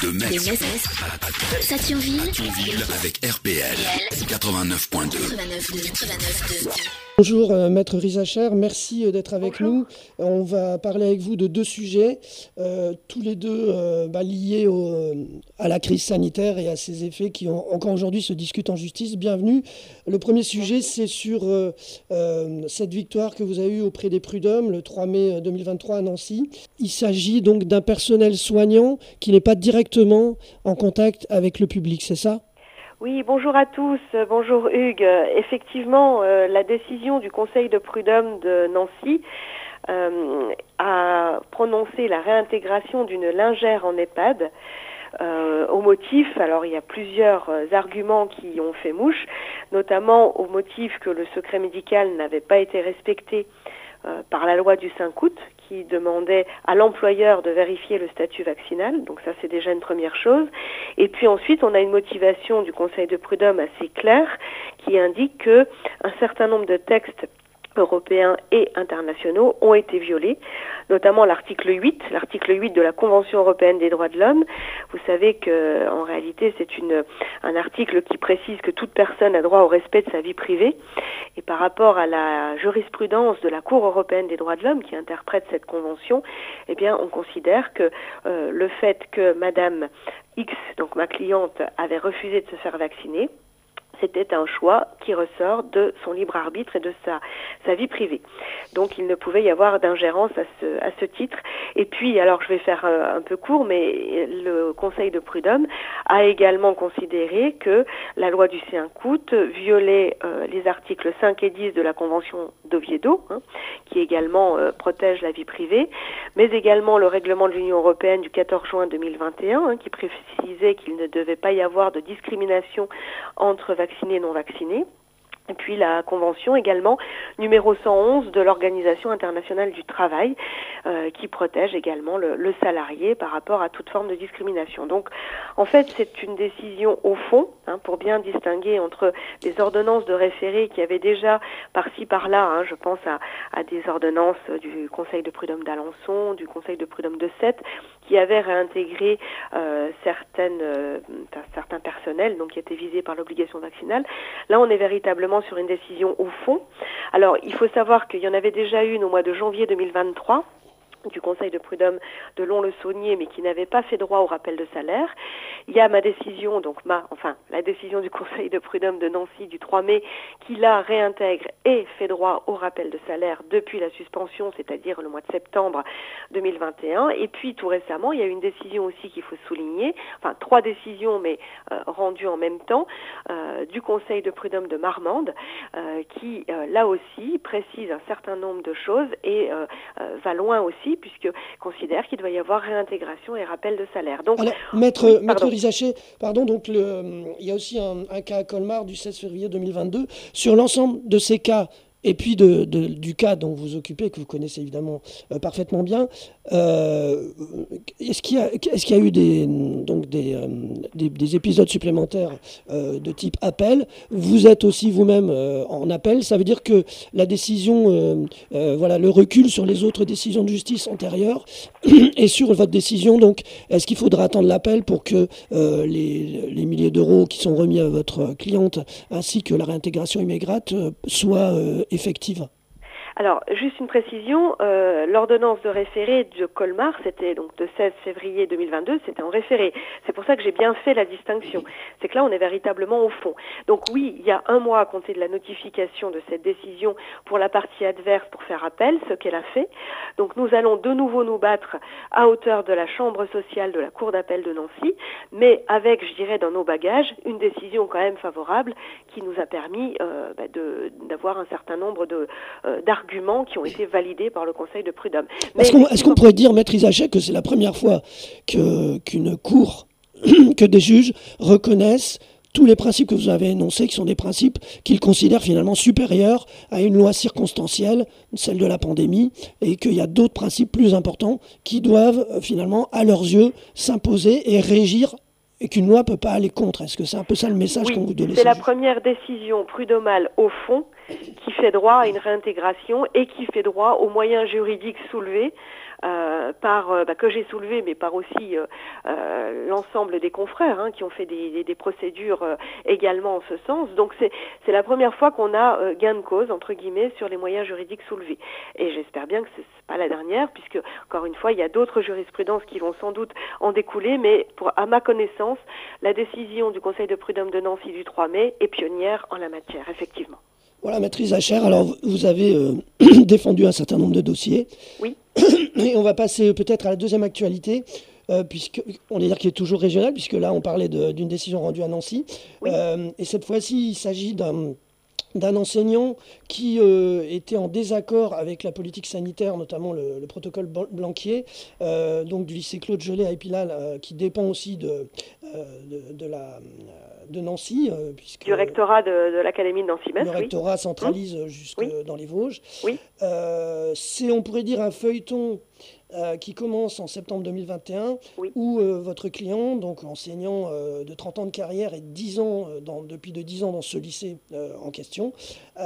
De Metz à Thionville avec RPL 89.2. Bonjour Maître Rizacher, merci d'être avec nous. On va parler avec vous de deux sujets, tous les deux liés à la crise sanitaire et à ses effets qui encore aujourd'hui se discutent en justice. Bienvenue. Le premier sujet, c'est sur cette victoire que vous avez eue auprès des prud'hommes le 3 mai 2023 à Nancy. Il s'agit donc d'un personnel soignant qui n'est pas directement en contact avec le public, c'est ça ? Oui, bonjour à tous, bonjour Hugues. Effectivement, la décision du Conseil de prud'hommes de Nancy a prononcé la réintégration d'une lingère en EHPAD au motif, alors il y a plusieurs arguments qui ont fait mouche, notamment au motif que le secret médical n'avait pas été respecté par la loi du 5 août qui demandait à l'employeur de vérifier le statut vaccinal. Donc ça, c'est déjà une première chose. Et puis ensuite, on a une motivation du Conseil de prud'hommes assez claire qui indique que un certain nombre de textes européens et internationaux ont été violés, notamment l'article 8 de la Convention européenne des droits de l'homme. Vous savez que en réalité c'est un article qui précise que toute personne a droit au respect de sa vie privée, et par rapport à la jurisprudence de la Cour européenne des droits de l'homme qui interprète cette convention, eh bien on considère que le fait que Madame X, donc ma cliente, avait refusé de se faire vacciner, c'était un choix qui ressort de son libre arbitre et de sa vie privée. Donc il ne pouvait y avoir d'ingérence à ce titre. Et puis, alors je vais faire un peu court, mais le Conseil de prud'hommes a également considéré que la loi du 5 août violait les articles 5 et 10 de la Convention d'Oviedo, qui également protège la vie privée, mais également le règlement de l'Union européenne du 14 juin 2021, qui précisait qu'il ne devait pas y avoir de discrimination entre vaccinés et non vaccinés. Et puis la convention également numéro 111 de l'Organisation internationale du travail qui protège également le salarié par rapport à toute forme de discrimination. Donc en fait c'est une décision au fond pour bien distinguer entre des ordonnances de référé qui avaient déjà par-ci par-là, je pense à des ordonnances du Conseil de prud'hommes d'Alençon, du Conseil de prud'hommes de Sète qui avaient réintégré certains personnels donc qui étaient visés par l'obligation vaccinale. Là on est véritablement sur une décision au fond. Alors, il faut savoir qu'il y en avait déjà une au mois de janvier 2023 du Conseil de prud'hommes de Lons-le-Saunier, mais qui n'avait pas fait droit au rappel de salaire. Il y a ma décision, la décision du Conseil de prud'hommes de Nancy du 3 mai, qui là réintègre et fait droit au rappel de salaire depuis la suspension, c'est-à-dire le mois de septembre 2021. Et puis, tout récemment, il y a une décision aussi qu'il faut souligner, trois décisions, mais rendues en même temps, du Conseil de prud'hommes de Marmande, qui, là aussi, précise un certain nombre de choses et va loin aussi, puisque considère qu'il doit y avoir réintégration et rappel de salaire. Donc, alors, Maître Rizacher, donc il y a aussi un cas à Colmar du 16 février 2022. Sur l'ensemble de ces cas, et puis du cas dont vous vous occupez, que vous connaissez évidemment parfaitement bien, est-ce qu'il y a eu des épisodes supplémentaires de type appel ? Vous êtes aussi vous-même en appel, ça veut dire que la décision, le recul sur les autres décisions de justice antérieures et sur votre décision, donc est-ce qu'il faudra attendre l'appel pour que les milliers d'euros qui sont remis à votre cliente ainsi que la réintégration immédiate soient effective? Alors, juste une précision, l'ordonnance de référé de Colmar, c'était donc de 16 février 2022, c'était en référé. C'est pour ça que j'ai bien fait la distinction. C'est que là, on est véritablement au fond. Donc oui, il y a un mois à compter de la notification de cette décision pour la partie adverse pour faire appel, ce qu'elle a fait. Donc nous allons de nouveau nous battre à hauteur de la chambre sociale de la Cour d'appel de Nancy, mais avec, je dirais, dans nos bagages, une décision quand même favorable qui nous a permis d'avoir un certain nombre d'arguments qui ont été validés par le Conseil de prud'hommes. Est-ce qu'on pourrait dire, Maître Rizacher, que c'est la première fois qu'une cour, que des juges reconnaissent tous les principes que vous avez énoncés, qui sont des principes qu'ils considèrent finalement supérieurs à une loi circonstancielle, celle de la pandémie, et qu'il y a d'autres principes plus importants qui doivent finalement, à leurs yeux, s'imposer et régir, et qu'une loi ne peut pas aller contre. Est-ce que c'est un peu ça le message qu'on vous donne? C'est la première décision prud'homale au fond qui fait droit à une réintégration et qui fait droit aux moyens juridiques soulevés que j'ai soulevé, mais par aussi l'ensemble des confrères qui ont fait des procédures également en ce sens. Donc c'est la première fois qu'on a gain de cause, entre guillemets, sur les moyens juridiques soulevés. Et j'espère bien que c'est pas la dernière, puisque, encore une fois, il y a d'autres jurisprudences qui vont sans doute en découler, mais à ma connaissance, la décision du Conseil de prud'homme de Nancy du 3 mai est pionnière en la matière, effectivement. Voilà, Maître Risacher, alors vous avez défendu un certain nombre de dossiers. Oui. Et on va passer peut-être à la deuxième actualité, puisqu'on est dire qui est toujours régionale, puisque là on parlait d'une décision rendue à Nancy. Oui. Et cette fois-ci, il s'agit d'un enseignant qui était en désaccord avec la politique sanitaire, notamment le protocole Blanquier, donc du lycée Claude Gelée à Épinal, qui dépend aussi de Nancy. Puisque du rectorat de l'Académie de Nancy-Metz. Le rectorat centralise jusque dans les Vosges. Oui. C'est, on pourrait dire, un feuilleton qui commence en septembre 2021, où votre client, donc enseignant de 30 ans de carrière et 10 ans, depuis 10 ans dans ce lycée en question,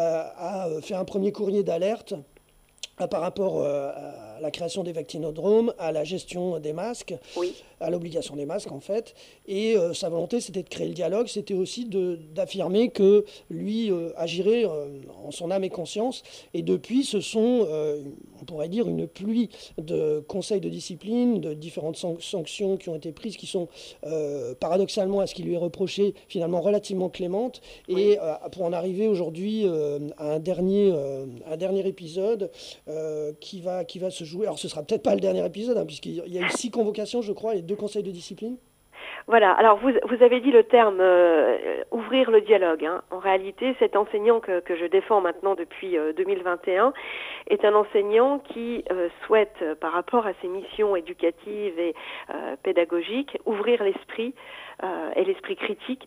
a fait un premier courrier d'alerte par rapport à la création des vaccinodromes, à la gestion des masques, à l'obligation des masques en fait. Et sa volonté, c'était de créer le dialogue, c'était aussi d'affirmer que lui agirait en son âme et conscience. Et depuis, ce sont, on pourrait dire, une pluie de conseils de discipline, de différentes sanctions qui ont été prises, qui sont paradoxalement, à ce qui lui est reproché, finalement relativement clémentes. Et pour en arriver aujourd'hui à un dernier épisode qui va se jouer. Alors ce sera peut-être pas le dernier épisode, puisqu'il y a eu 6 convocations, je crois, et 2 conseils de discipline. Voilà, alors vous avez dit le terme ouvrir le dialogue. En réalité, cet enseignant que je défends maintenant depuis 2021 est un enseignant qui souhaite, par rapport à ses missions éducatives et pédagogiques, ouvrir l'esprit et l'esprit critique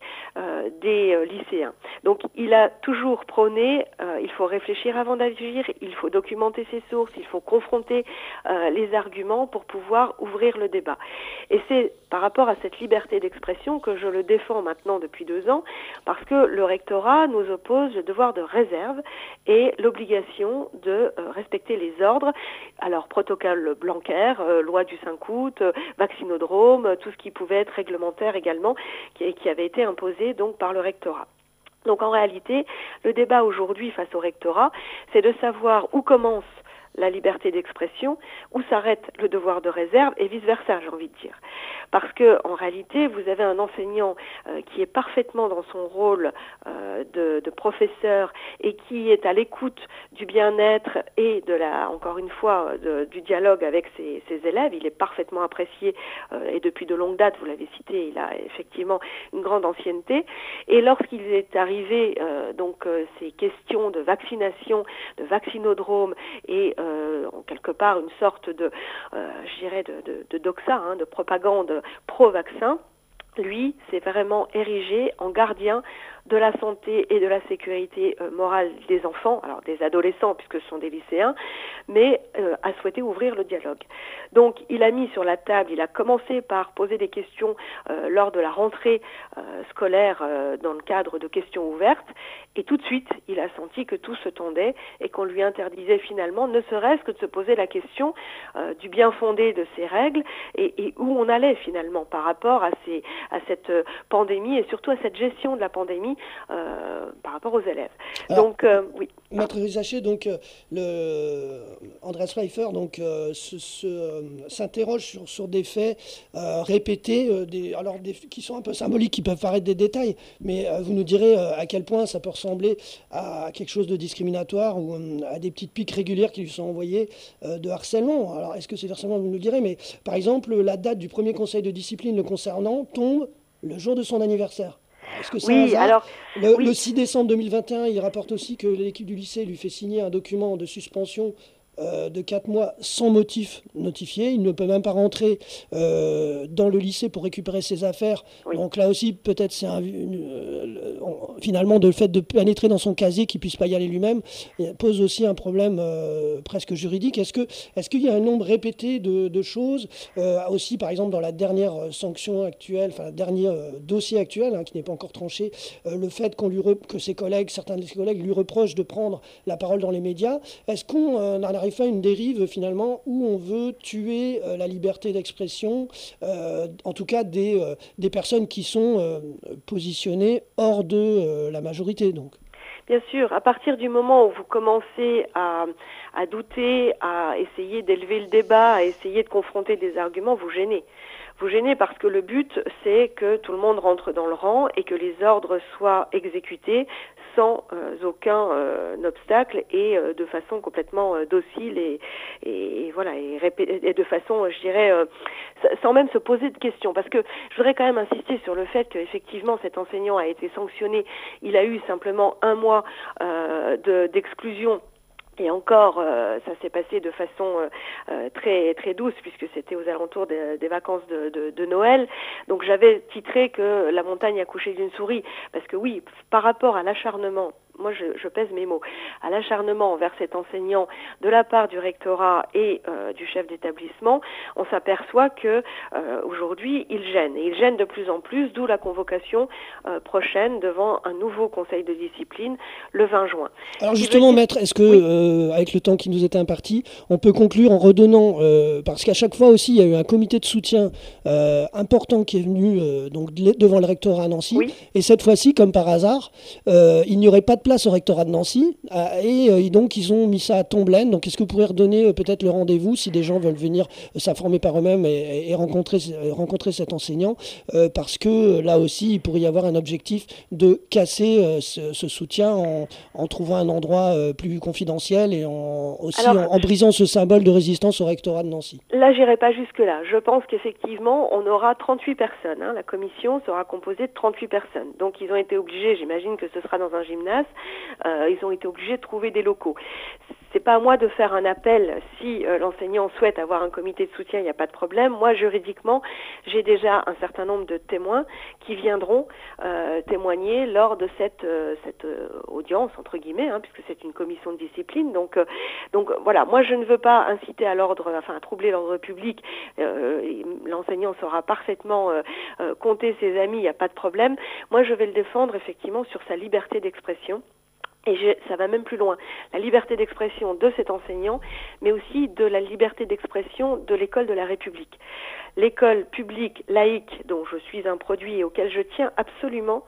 des lycéens. Donc il a toujours prôné, il faut réfléchir avant d'agir, il faut documenter ses sources, il faut confronter les arguments pour pouvoir ouvrir le débat. Et c'est par rapport à cette liberté d'expression que je le défends maintenant depuis 2 ans, parce que le rectorat nous oppose le devoir de réserve et l'obligation de respecter les ordres. Alors protocole Blanquer, loi du 5 août, vaccinodrome, tout ce qui pouvait être réglementaire également, qui avait été imposé donc par le rectorat. Donc en réalité, le débat aujourd'hui face au rectorat, c'est de savoir où commence la liberté d'expression, où s'arrête le devoir de réserve et vice-versa, j'ai envie de dire. Parce que en réalité, vous avez un enseignant qui est parfaitement dans son rôle de professeur et qui est à l'écoute du bien-être et encore une fois, du dialogue avec ses élèves. Il est parfaitement apprécié et depuis de longue date, vous l'avez cité, il a effectivement une grande ancienneté. Et lorsqu'il est arrivé ces questions de vaccination, de vaccinodrome et en quelque part une sorte de doxa, de propagande pro-vaccin, lui s'est vraiment érigé en gardien de la santé et de la sécurité morale des enfants, alors des adolescents puisque ce sont des lycéens, mais a souhaité ouvrir le dialogue. Donc il a mis sur la table, il a commencé par poser des questions lors de la rentrée scolaire dans le cadre de questions ouvertes, et tout de suite il a senti que tout se tendait et qu'on lui interdisait finalement ne serait-ce que de se poser la question du bien fondé de ces règles et où on allait finalement par rapport à cette pandémie et surtout à cette gestion de la pandémie par rapport aux élèves. Alors, donc, oui. Maître Risacher, donc, Andreas Pfeiffer s'interroge sur des faits répétés, qui sont un peu symboliques, qui peuvent paraître des détails, mais vous nous direz à quel point ça peut ressembler à quelque chose de discriminatoire ou à des petites piques régulières qui lui sont envoyées de harcèlement. Alors, est-ce que c'est harcèlement, vous nous le direz, mais par exemple, la date du premier conseil de discipline le concernant tombe le jour de son anniversaire. Est-ce que c'est un hasard ? Le 6 décembre 2021, il rapporte aussi que l'équipe du lycée lui fait signer un document de suspension de 4 mois sans motif notifié. Il ne peut même pas rentrer dans le lycée pour récupérer ses affaires. Oui. Donc là aussi, peut-être c'est finalement, le fait de pénétrer dans son casier, qu'il ne puisse pas y aller lui-même, pose aussi un problème presque juridique. Est-ce qu'il y a un nombre répété de choses, aussi par exemple dans la dernière sanction actuelle, enfin, le dernier dossier actuel, qui n'est pas encore tranché, le fait que certains de ses collègues lui reprochent de prendre la parole dans les médias. Est-ce qu'on n'arrive pas à une dérive finalement où on veut tuer la liberté d'expression, en tout cas des personnes qui sont positionnées hors de la majorité donc? Bien sûr, à partir du moment où vous commencez à douter, à essayer d'élever le débat, à essayer de confronter des arguments, vous gênez. Vous gênez parce que le but, c'est que tout le monde rentre dans le rang et que les ordres soient exécutés sans aucun obstacle et de façon complètement docile et voilà, et de façon, je dirais, sans même se poser de questions. Parce que je voudrais quand même insister sur le fait qu'effectivement cet enseignant a été sanctionné. Il a eu simplement 1 mois d'exclusion. Et encore, ça s'est passé de façon très très douce puisque c'était aux alentours des vacances de Noël. Donc j'avais titré que la montagne accouchait d'une souris parce que oui, par rapport à l'acharnement, moi je pèse mes mots, à l'acharnement envers cet enseignant de la part du rectorat et du chef d'établissement, on s'aperçoit que aujourd'hui il gêne. Et il gêne de plus en plus, d'où la convocation prochaine devant un nouveau conseil de discipline le 20 juin. Alors justement, maître, est-ce que avec le temps qui nous était imparti, on peut conclure en redonnant, parce qu'à chaque fois aussi il y a eu un comité de soutien important qui est venu donc devant le rectorat à Nancy, oui. Et cette fois-ci, comme par hasard, il n'y aurait pas de place au rectorat de Nancy et donc ils ont mis ça à Tomblaine. Donc est-ce que vous pourriez redonner peut-être le rendez-vous si des gens veulent venir s'informer par eux-mêmes et rencontrer cet enseignant, parce que là aussi il pourrait y avoir un objectif de casser ce soutien en trouvant un endroit plus confidentiel et en brisant ce symbole de résistance au rectorat de Nancy. Là j'irai pas jusque-là. Je pense qu'effectivement on aura 38 personnes. La commission sera composée de 38 personnes. Donc ils ont été obligés, j'imagine que ce sera dans un gymnase, ils ont été obligés de trouver des locaux. C'est pas à moi de faire un appel. Si l'enseignant souhaite avoir un comité de soutien, il n'y a pas de problème. Moi, juridiquement, j'ai déjà un certain nombre de témoins qui viendront témoigner lors de cette audience, entre guillemets, puisque c'est une commission de discipline. Donc voilà, moi je ne veux pas inciter à troubler l'ordre public. L'enseignant saura parfaitement compter ses amis, il n'y a pas de problème. Moi, je vais le défendre effectivement sur sa liberté d'expression. Et ça va même plus loin. La liberté d'expression de cet enseignant, mais aussi de la liberté d'expression de l'école de la République. L'école publique laïque dont je suis un produit et auquel je tiens absolument,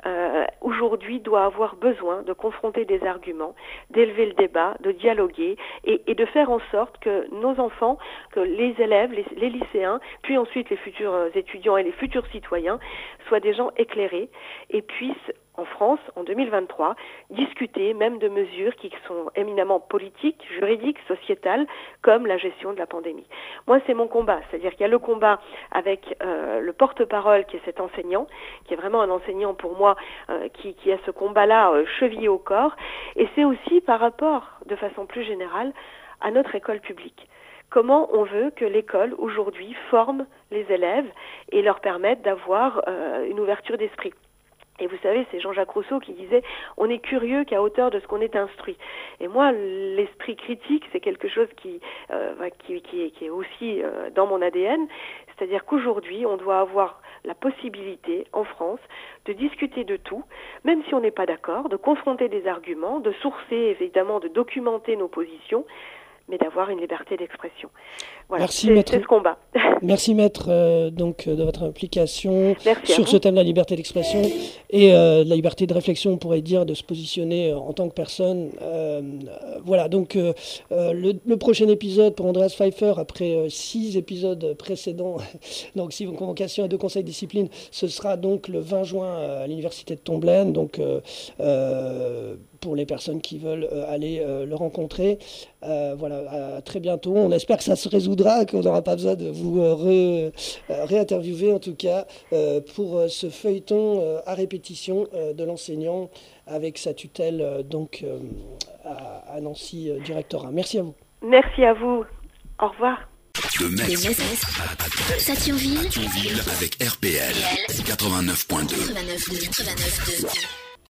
aujourd'hui doit avoir besoin de confronter des arguments, d'élever le débat, de dialoguer et de faire en sorte que nos enfants, que les élèves, les lycéens, puis ensuite les futurs étudiants et les futurs citoyens soient des gens éclairés et puissent en France, en 2023, discuter même de mesures qui sont éminemment politiques, juridiques, sociétales, comme la gestion de la pandémie. Moi, c'est mon combat, c'est-à-dire qu'il y a le combat avec le porte-parole qui est cet enseignant, qui est vraiment un enseignant pour moi, qui a ce combat-là chevillé au corps, et c'est aussi par rapport, de façon plus générale, à notre école publique. Comment on veut que l'école, aujourd'hui, forme les élèves et leur permette d'avoir une ouverture d'esprit. Et vous savez, c'est Jean-Jacques Rousseau qui disait « On est curieux qu'à hauteur de ce qu'on est instruit ». Et moi, l'esprit critique, c'est quelque chose qui est aussi dans mon ADN. C'est-à-dire qu'aujourd'hui, on doit avoir la possibilité, en France, de discuter de tout, même si on n'est pas d'accord, de confronter des arguments, de sourcer, évidemment, de documenter nos positions, mais d'avoir une liberté d'expression. Voilà, c'est ce combat. Merci maître de votre implication sur ce thème de la liberté d'expression et de la liberté de réflexion, on pourrait dire, de se positionner en tant que personne. Voilà, donc le prochain épisode pour Andreas Pfeiffer, après 6 épisodes précédents, donc 6 convocations et 2 conseils de discipline, ce sera donc le 20 juin à l'université de Tomblaine, donc pour les personnes qui veulent aller le rencontrer. Voilà, à très bientôt. On espère que ça se résoudra, qu'on n'aura pas besoin de vous réinterviewer, en tout cas, pour ce feuilleton à répétition de l'enseignant avec sa tutelle à Nancy du rectorat. Merci à vous. Merci à vous. Au revoir. De Metz à Sathionville avec RPL 89.2.